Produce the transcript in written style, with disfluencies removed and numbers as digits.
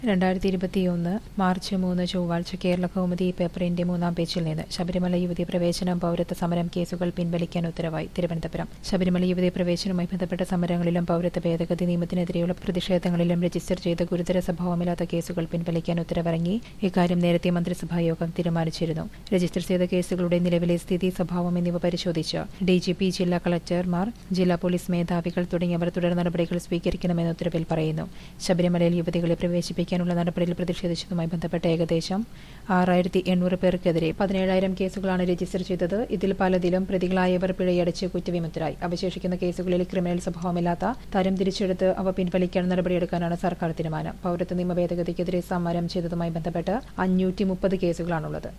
2021 March 3 ചൊവ്വാഴ്ച കേരള കൗമുദി പേപ്പറിന്റെ 3-ാം പേജിൽ നിന്ന് ശബരിമല യുവതി പ്രവേശനം പൗരത്വ സമരം കേസുകൾ പിൻവലിക്കാൻ ഉത്തരവായി. തിരുവനന്തപുരം ശബരിമല യുവതി പ്രവേശനവുമായി ബന്ധപ്പെട്ട സമരങ്ങളിലും പൗരത്വ ഭേദഗതി നിയമത്തിനെതിരെയുള്ള പ്രതിഷേധങ്ങളിലും രജിസ്റ്റർ ചെയ്ത ഗുരുതര സ്വഭാവമില്ലാത്ത കേസുകൾ പിൻവലിക്കാൻ ഉത്തരവിറങ്ങി. ഇക്കാര്യം നേരത്തെ മന്ത്രിസഭാ യോഗം തീരുമാനിച്ചിരുന്നു. രജിസ്റ്റർ ചെയ്ത കേസുകളുടെ നിലവിലെ സ്ഥിതി, സ്വഭാവം എന്നിവ പരിശോധിച്ച് DGP, ജില്ലാ കളക്ടർമാർ, ജില്ലാ പോലീസ് മേധാവികൾ തുടങ്ങിയവർ തുടർ നടപടികൾ സ്വീകരിക്കണമെന്ന് ഉത്തരവിൽ പറയുന്നു. ശബരിമലയിൽ യുവതികളെ പ്രവേശിപ്പിക്കാനുള്ള നടപടിയിൽ പ്രതിഷേധിച്ചതുമായി ബന്ധപ്പെട്ട ഏകദേശം 6800 പേർക്കെതിരെ 17,000 കേസുകളാണ് രജിസ്റ്റർ ചെയ്തത്. ഇതിൽ പലതിലും പ്രതികളായവർ പിഴയടച്ച് കുറ്റവിമുക്തരായി. അവശേഷിക്കുന്ന കേസുകളിൽ ക്രിമിനൽ സ്വഭാവമില്ലാത്ത തരം തിരിച്ചെടുത്ത് അവ പിൻവലിക്കാൻ നടപടിയെടുക്കാനാണ് സർക്കാർ തീരുമാനം. പൗരത്വ നിയമ ഭേദഗതിക്കെതിരെ സമരം ചെയ്തതുമായി ബന്ധപ്പെട്ട് 530 കേസുകളാണുള്ളത്.